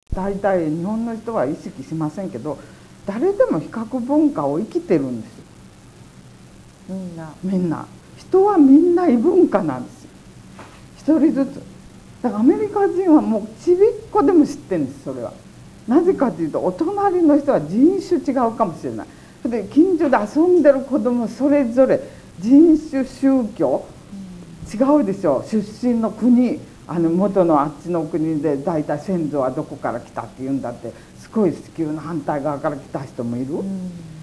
大体日本の人は意識しませんけど、誰でも比較文化を生きてるんですよ。みんな人はみんな異文化なんですよ、一人ずつ。だからアメリカ人はもうちびっこでも知ってるんです。それはなぜかというと、お隣の人は人種違うかもしれない。で近所で遊んでる子供それぞれ人種宗教違うでしょう。出身の国、元のあっちの国で大体先祖はどこから来たっていうんだって、すごい地球の反対側から来た人もいる。